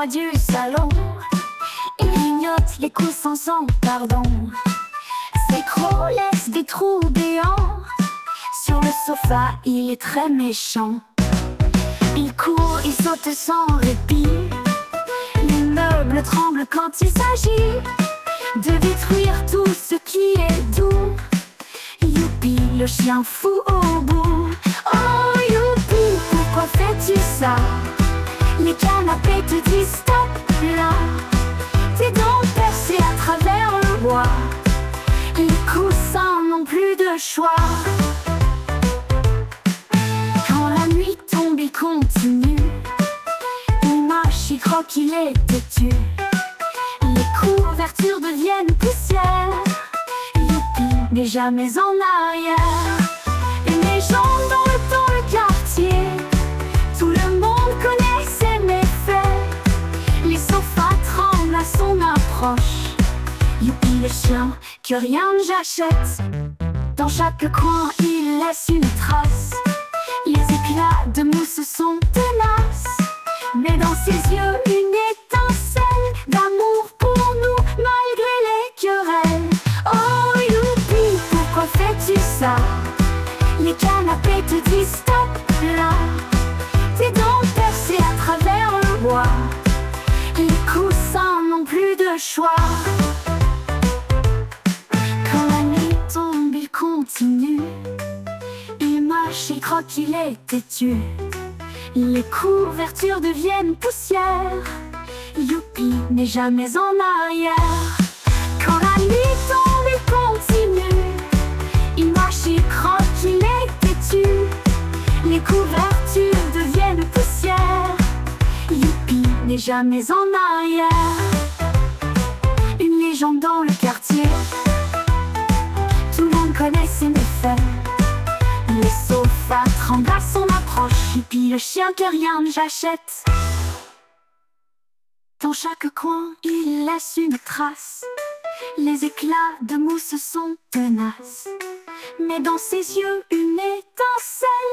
roi du salon. Il grignote les coussins sans pardon. Ses crocs laissent des trous béants. Sur le sofa, il est très méchant. Il court, il saute sans répit. Les meubles tremblent quand il s'agit de détruire tout ce qui est doux. Youpi, le chien fou au bout. Oh youpi, pourquoi fais-tu ça? Les canapés te disent stop là. Tes dents percées à travers le bois. Les coussins n'ont plus de choix. Quand la nuit tombe, il continue. Il marche, il croque, il est têtu. Les couvertures deviennent poussière. Youpi, mais jamais en arrière. Une légende dans le quartier. Tout le monde connaît ses méfaits. Les sofas tremblent à son approche. Youpi le chien, que rien ne j'achète. Dans chaque coin, il laisse une trace. Les éclats de mousse sont tenaces. Mais dans ses yeux, une étincelle d'amour pour nous, malgré les querelles. Oh youpi, pourquoi fais-tu ça? Les canapés te disent stop là. Tes dents percées à travers le bois. Les coussins n'ont plus de choix. Quand la nuit tombe, il continue. Il marche, il croque, il est têtu. Les couvertures deviennent poussière. Youpi, mais jamais en arrière. Quand la nuit tombe, il continue. Il marche, il croque, il est têtu. Les couvertures deviennent poussière. Youpi, mais jamais en arrière. Une légende dans le quartier. Tout le monde connaît ses méfaits. Les sofas tremblent à son approche. Youpi le chien, que rien ne j'achète. Dans chaque coin, il laisse une trace. Les éclats de mousse sont tenaces. Mais dans ses yeux, une étincelle